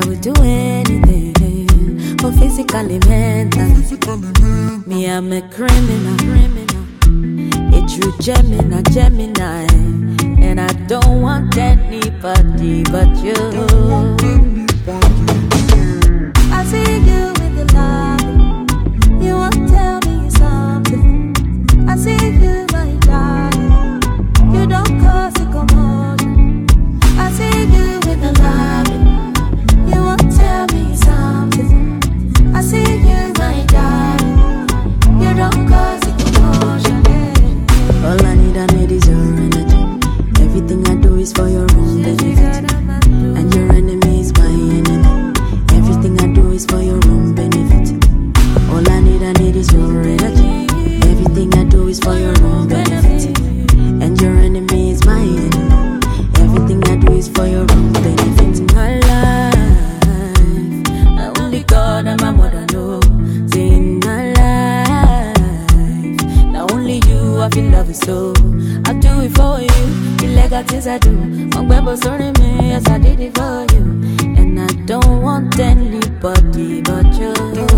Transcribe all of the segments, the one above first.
would do anything, for physically, mental. Me, I'm a criminal. A true Gemini. And I don't want anybody but you. I see you with the love. You won't tell me something. I see you, my darling. You don't cause a commotion. I see you with the love. You won't tell me something. I see you, my darling. You don't cause a commotion. All I need is your energy. Everything I do is for your own benefit. And your enemy is my enemy. Everything I do is for your own benefit. All I need is your energy. Everything I do is for your own benefit. And your enemy is my enemy. Everything I do is for your own benefit. My life, only God and my mother know. Say in my life, now only you I feel love is so. I do it for you. The legal things I do. I'm going sorry me, yes I did it for you. And I don't want anybody but you.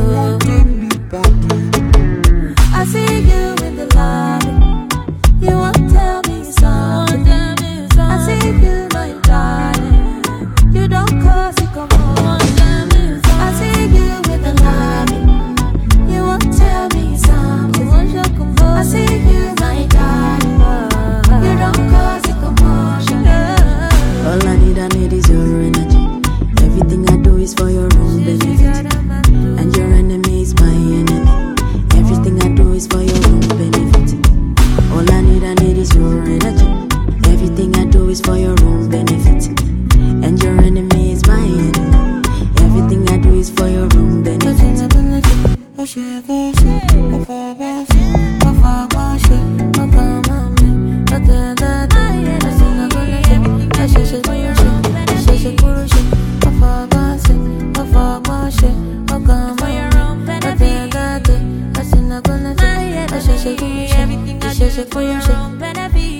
I see you in the lobby. You won't tell me something. I see you, my darling. You don't cause it come on. I see you in the lobby. You won't tell me something. I see you, my darling. You don't cause a commotion. All I need is your energy. Everything I do is for your own benefit. And your enemy is my enemy. Everything I do is for your own benefit. All I need is your energy. Everything I do is for your own benefit. And your enemy is my enemy. Everything I do is for your own benefit. For your own benefit.